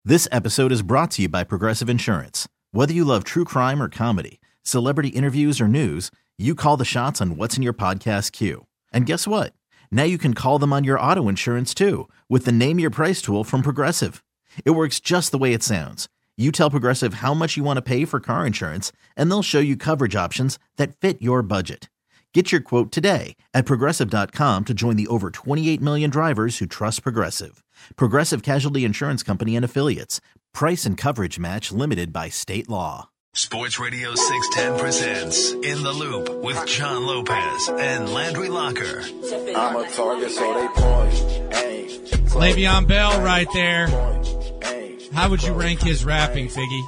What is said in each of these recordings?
This episode is brought to you by Progressive Insurance. Whether you love true crime or comedy, celebrity interviews or news, you call the shots on what's in your podcast queue. And guess what? Now you can call them on your auto insurance too with the Name Your Price tool from Progressive. It works just the way it sounds. You tell Progressive how much you want to pay for car insurance, and they'll show you coverage options that fit your budget. Get your quote today at Progressive.com to join the over 28 million drivers who trust Progressive. Progressive Casualty Insurance Company and Affiliates. Price and coverage match limited by state law. Sports Radio 610 presents In the Loop with John Lopez and Landry Locker. I'm a target, so they point. Le'Veon Bell right there. How would you rank his rapping, Figgy?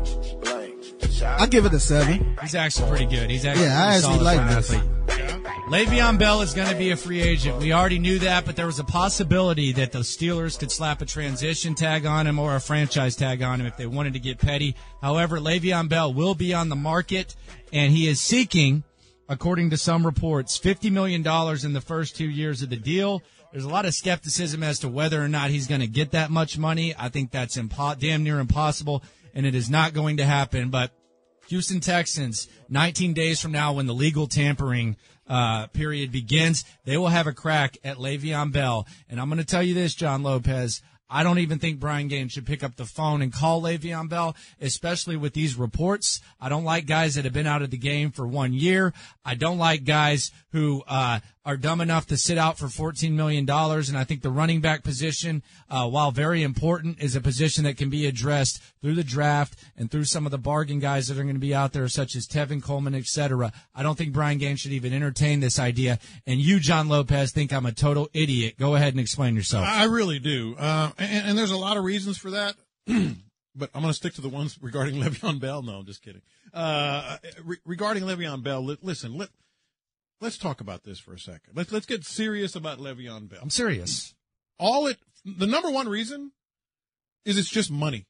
I give it a 7. He's actually pretty good. He's actually I actually like this. Le'Veon Bell is going to be a free agent. We already knew that, but there was a possibility that the Steelers could slap a transition tag on him or a franchise tag on him if they wanted to get petty. However, Le'Veon Bell will be on the market, and he is seeking, according to some reports, $50 million in the first 2 years of the deal. There's a lot of skepticism as to whether or not he's going to get that much money. I think that's damn near impossible, and it is not going to happen. But Houston Texans, 19 days from now when the legal tampering period begins, they will have a crack at Le'Veon Bell. And I'm going to tell you this, John Lopez, I don't even think Brian Gaines should pick up the phone and call Le'Veon Bell, especially with these reports. I don't like guys that have been out of the game for 1 year. I don't like guys who are dumb enough to sit out for $14 million. And I think the running back position, while very important, is a position that can be addressed through the draft and through some of the bargain guys that are going to be out there, such as Tevin Coleman, etc. I don't think Brian Gaines should even entertain this idea. And you, John Lopez, think I'm a total idiot. Go ahead and explain yourself. I really do. And there's a lot of reasons for that. But I'm going to stick to the ones regarding Le'Veon Bell. No, I'm just kidding. Regarding Le'Veon Bell, listen, let's talk about this for a second. Let's get serious about Le'Veon Bell. I'm serious. The number one reason is it's just money.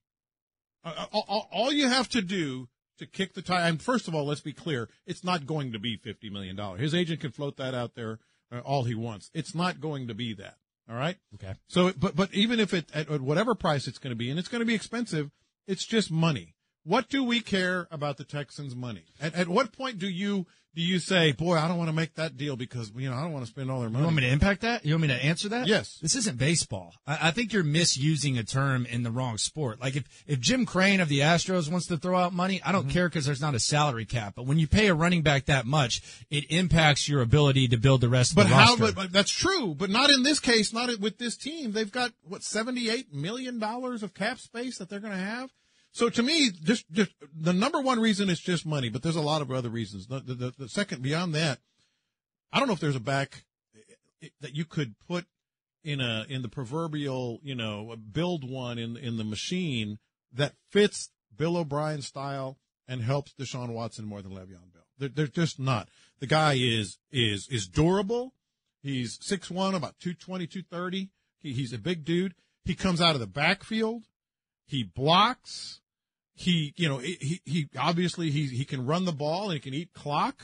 All you have to do to kick the tire, and first of all, let's be clear, it's not going to be $50 million. His agent can float that out there all he wants. It's not going to be that. All right. Okay. So, but even if it at whatever price it's going to be, and it's going to be expensive, it's just money. What do we care about the Texans' money? At what point do you say, boy, I don't want to make that deal because I don't want to spend all their money? You want me to impact that? You want me to answer that? Yes. This isn't baseball. I think you're misusing a term in the wrong sport. Like if Jim Crane of the Astros wants to throw out money, I don't care because there's not a salary cap. But when you pay a running back that much, it impacts your ability to build the rest of the roster. But that's true. But not in this case. Not with this team. They've got $78 million of cap space that they're going to have. So to me, just the number one reason is just money, but there's a lot of other reasons. The second, beyond that, I don't know if there's a back that you could put in the proverbial, build one in the machine that fits Bill O'Brien's style and helps Deshaun Watson more than Le'Veon Bell. They're just not. The guy is durable. He's 6'1", about 220, 230. He's a big dude. He comes out of the backfield. He blocks. He obviously he can run the ball and he can eat clock.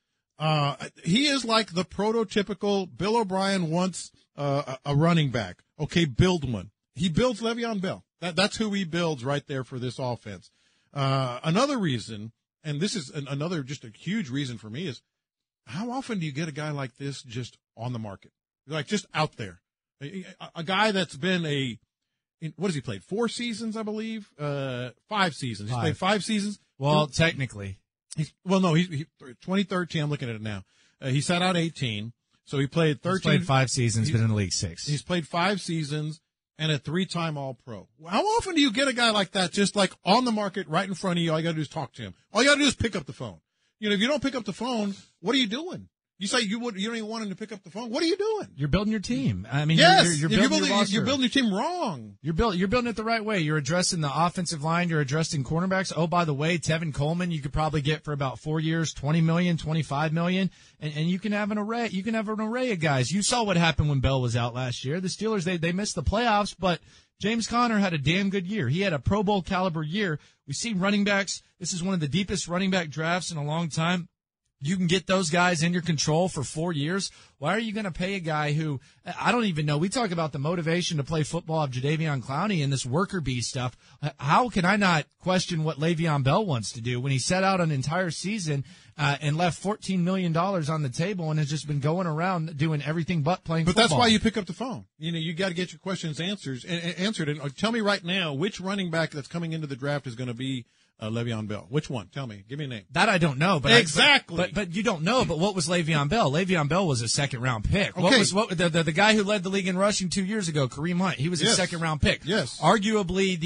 He is like the prototypical Bill O'Brien wants a running back. Okay, build one. He builds Le'Veon Bell. That's who he builds right there for this offense. Another reason, and this is another just a huge reason for me, is how often do you get a guy like this just on the market, like just out there, a guy that's been what has he played? 4 seasons, I believe. 5 seasons. He's played 5 seasons. Well, technically. He's 2013. I'm looking at it now. He sat out 18, so he played 13. He's played 5 seasons, been in the league 6. He's played 5 seasons and a 3-time All-Pro. How often do you get a guy like that just like on the market right in front of you? All you got to do is talk to him. All you got to do is pick up the phone. If you don't pick up the phone, what are you doing? You say you don't even want him to pick up the phone. What are you doing? You're building your team. I mean, yes, you're building your roster. You're building your team wrong. You're building it the right way. You're addressing the offensive line. You're addressing cornerbacks. Oh, by the way, Tevin Coleman, you could probably get for about 4 years, $20 million, $25 million, and you can have an array. You can have an array of guys. You saw what happened when Bell was out last year. The Steelers, they missed the playoffs, but James Conner had a damn good year. He had a Pro Bowl caliber year. We see running backs. This is one of the deepest running back drafts in a long time. you can get those guys in your control for 4 years. Why are you going to pay a guy who, I don't even know, we talk about the motivation to play football of Jadeveon Clowney and this worker bee stuff. How can I not question what Le'Veon Bell wants to do when he set out an entire season and left $14 million on the table and has just been going around doing everything but playing football? But that's why you pick up the phone. You got to get your questions answered. And tell me right now, which running back that's coming into the draft is going to be Le'Veon Bell? Which one? Tell me. Give me a name. That I don't know. But exactly. But you don't know. But what was Le'Veon Bell? Le'Veon Bell was a second-round pick. Okay. What was the guy who led the league in rushing 2 years ago, Kareem Hunt? He was a second-round pick. Yes. Arguably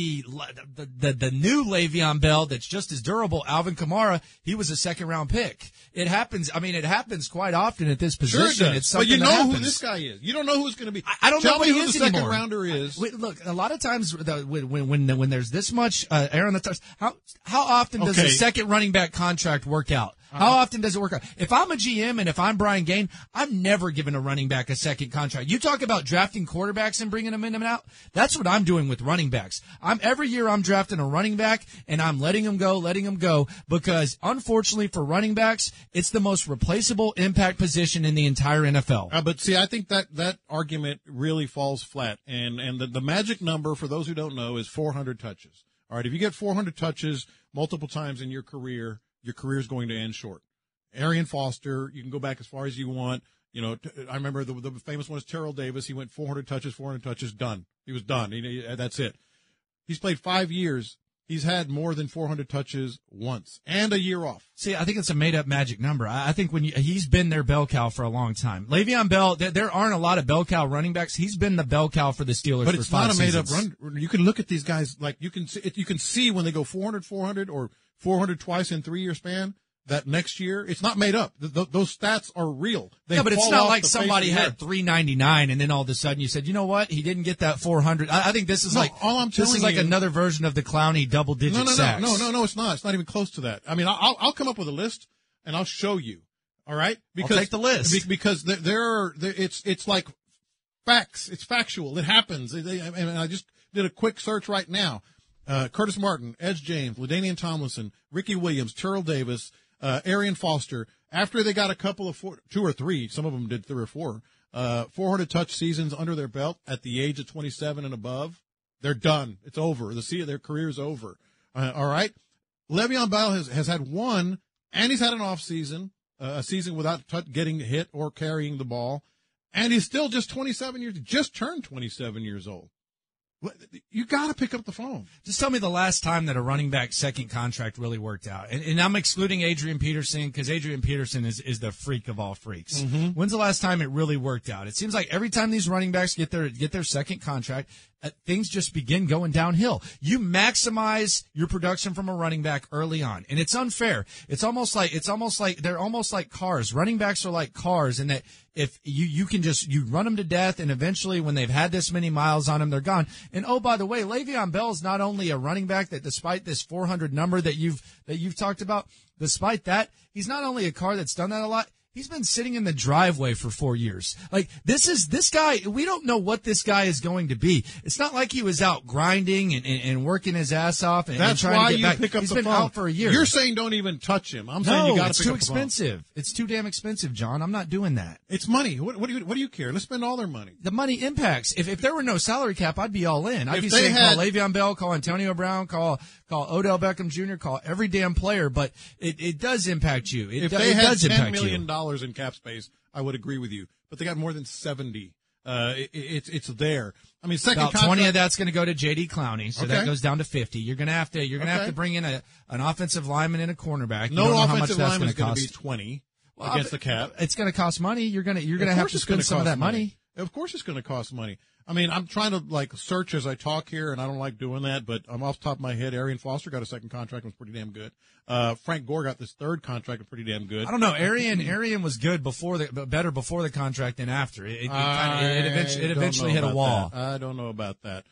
the new Le'Veon Bell that's just as durable, Alvin Kamara, he was a second-round pick. It happens. I mean, it happens quite often at this position. Sure it does. It's something but you know that who happens. this guy is. You don't know who it's going to be. I don't know Tell me who who the second rounder is. Look, a lot of times when there's this much air on the tires, how often does a second running back contract work out? How often does it work out? If I'm a GM and if I'm Brian Gaine, I'm never giving a running back a second contract. You talk about drafting quarterbacks and bringing them in and out. That's what I'm doing with running backs. Every year I'm drafting a running back and I'm letting them go because unfortunately for running backs, it's the most replaceable impact position in the entire NFL. But see, I think that argument really falls flat. And the magic number, for those who don't know, is 400 touches. All right, if you get 400 touches multiple times in your career is going to end short. Arian Foster, you can go back as far as you want. I remember the famous one is Terrell Davis. He went 400 touches, done. He was done. That's it. He's played 5 years. He's had more than 400 touches once and a year off. See, I think it's a made-up magic number. I think he's been their bell cow for a long time. Le'Veon Bell, there aren't a lot of bell cow running backs. He's been the bell cow for the Steelers but for 5 seasons. But it's not a made-up run. You can look at these guys, like you can see when they go 400, or 400 twice in 3 year span. That next year, it's not made up. Those stats are real. But it's not like somebody had 399 and then all of a sudden you said, you know what? He didn't get that 400. I think this is another version of the Clowney double-digit sacks. No, it's not. It's not even close to that. I mean, I'll come up with a list and I'll show you. All right? Because, I'll take the list. Because it's like facts. It's factual. It happens. And I just did a quick search right now. Curtis Martin, Edge James, LaDainian Tomlinson, Ricky Williams, Terrell Davis, Arian Foster, after they got a couple of 2 or 3, some of them did 3 or 4, 400 touch seasons under their belt at the age of 27 and above, they're done. It's over. Their career's over. All right? Le'Veon Bell has had one, and he's had an off season, a season without getting hit or carrying the ball, and he's still just turned 27 years old. You got to pick up the phone. Just tell me the last time that a running back second contract really worked out. And I'm excluding Adrian Peterson because Adrian Peterson is the freak of all freaks. Mm-hmm. When's the last time it really worked out? It seems like every time these running backs get their second contract, things just begin going downhill. You maximize your production from a running back early on, and it's unfair. It's almost like they're almost like cars. Running backs are like cars, in that if you can just run them to death, and eventually when they've had this many miles on them, they're gone. And oh, by the way, Le'Veon Bell is not only a running back that, despite this 400 number that you've talked about, despite that, he's not only a car that's done that a lot. He's been sitting in the driveway for 4 years. Like, this guy, we don't know what this guy is going to be. It's not like he was out grinding and working his ass off and trying to get back. Pick up He's the been phone. out for a year. You're saying don't even touch him. I'm saying you got to pick up the phone. It's too expensive. It's too damn expensive, John. I'm not doing that. It's money. What do you care? Let's spend all their money. The money impacts. If there were no salary cap, I'd be all in. I'd be saying call Le'Veon Bell, call Antonio Brown, call Odell Beckham Jr., call every damn player, but it does impact you. If they had $10 million in cap space, I would agree with you. But they got more than 70. It's there. I mean, about 20 of that's going to go to J.D. Clowney, so that goes down to 50. You're going to have to bring in an offensive lineman and a cornerback. No offensive lineman is going to be 20 against the cap. It's going to cost money. You're going to have to spend some of that money. Of course, it's going to cost money. I mean, I'm trying to search as I talk here, and I don't like doing that, but I'm off the top of my head. Arian Foster got a second contract and was pretty damn good. Frank Gore got this third contract and pretty damn good. I don't know. Arian was good better before the contract than after. It eventually hit a wall. I don't know about that.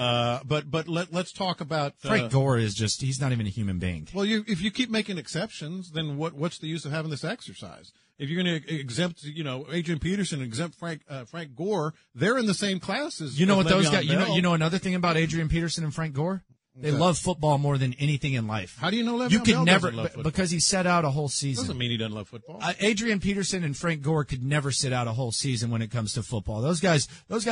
But let's talk about Frank Gore he's not even a human being. Well, if you keep making exceptions, then what's the use of having this exercise? If you're going to exempt, Adrian Peterson, exempt Frank Gore, they're in the same class as what those Le'Veon guys. Bell. You know another thing about Adrian Peterson and Frank Gore. They love football more than anything in life. How do you know Le'Veon You could Bell never, doesn't love football? because he set out a whole season. Doesn't mean he doesn't love football. Adrian Peterson and Frank Gore could never sit out a whole season when it comes to football. Those guys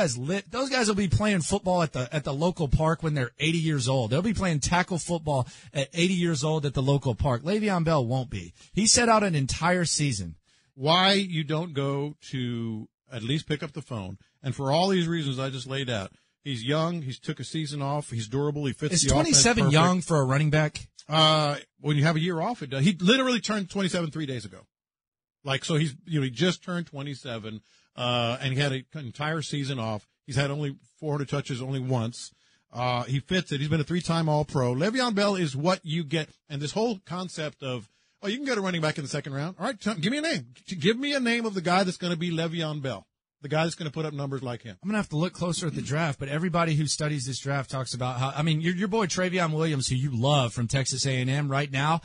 will be playing football at the local park when they're 80 years old. They'll be playing tackle football at 80 years old at the local park. Le'Veon Bell won't be. He set out an entire season. Why you don't go to at least pick up the phone, and for all these reasons I just laid out. He's young. He's took a season off. He's durable. He fits Is the offense 27 perfect. young for a running back? When you have a year off, it does. He literally turned 27 3 days ago. So he's, he just turned 27, and he had an entire season off. He's had only 400 touches only once. He fits it. He's been a 3-time All-Pro. Le'Veon Bell is what you get. And this whole concept of, you can get a running back in the second round. All right, give me a name. Give me a name of the guy that's going to be Le'Veon Bell. The guy that's going to put up numbers like him. I'm going to have to look closer at the draft, but everybody who studies this draft talks about how, your boy Travion Williams, who you love from Texas A&M right now,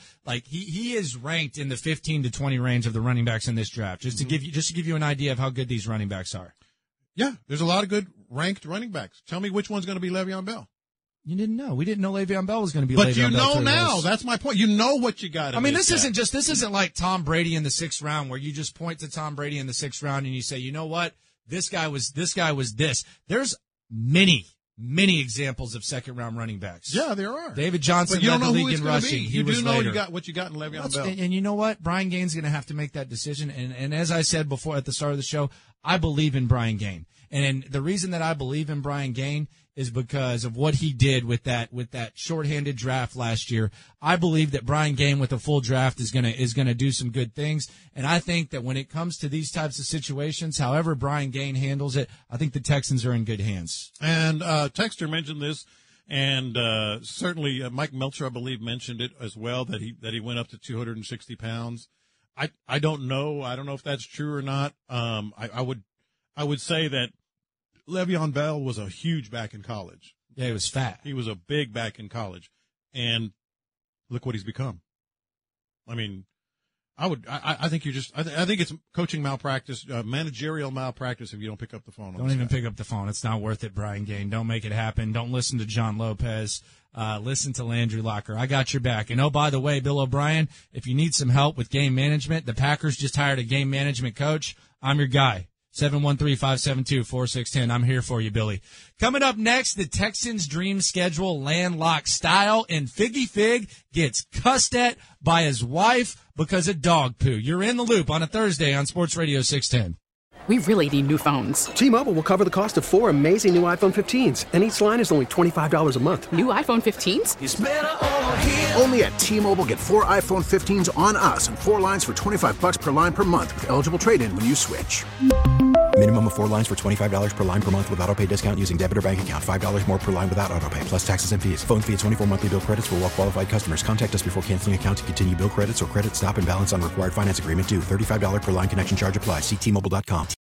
he is ranked in the 15 to 20 range of the running backs in this draft, just to give you an idea of how good these running backs are. Yeah, there's a lot of good ranked running backs. Tell me which one's going to be Le'Veon Bell. You didn't know. We didn't know Le'Veon Bell was going to be But Le'Veon Bell. But you know now. That's my point. You know what you got. This isn't like Tom Brady in the 6th round where you just point to Tom Brady in the 6th round and you say, you know what? This guy was this. There's many examples of second-round running backs. Yeah, there are. David Johnson led the league in rushing. You do know what you got in Le'Veon Bell. And you know what? Brian Gaines going to have to make that decision. And as I said before at the start of the show, I believe in Brian Gaines. And the reason that I believe in Brian Gaines is because of what he did with that shorthanded draft last year. I believe that Brian Gaines with a full draft is gonna do some good things. And I think that when it comes to these types of situations, however Brian Gaines handles it, I think the Texans are in good hands. And Texter mentioned this, and certainly Mike Melcher, I believe, mentioned it as well, that he went up to 260 pounds. I don't know. I don't know if that's true or not. I would say that Le'Veon Bell was a huge back in college. Yeah, he was fat. He was a big back in college, and look what he's become. I think I think it's coaching malpractice, managerial malpractice if you don't pick up the phone. Don't even pick up the phone. It's not worth it, Brian Gaines. Don't make it happen. Don't listen to John Lopez. Listen to Landry Locker. I got your back. And by the way, Bill O'Brien, if you need some help with game management, the Packers just hired a game management coach. I'm your guy. 713-572-4610. I'm here for you, Billy. Coming up next, the Texans' dream schedule landlocked style, and Figgy Fig gets cussed at by his wife because of dog poo. You're in the loop on a Thursday on Sports Radio 610. We really need new phones. T-Mobile will cover the cost of 4 amazing new iPhone 15s, and each line is only $25 a month. New iPhone 15s? It's better over here. Only at T-Mobile, get 4 iPhone 15s on us and 4 lines for $25 per line per month with eligible trade-in when you switch. Minimum of 4 lines for $25 per line per month with auto-pay discount using debit or bank account. $5 more per line without auto-pay, plus taxes and fees. Phone fee at 24 monthly bill credits for well-qualified customers. Contact us before canceling account to continue bill credits or credit stop and balance on required finance agreement due. $35 per line connection charge applies. See T-Mobile.com.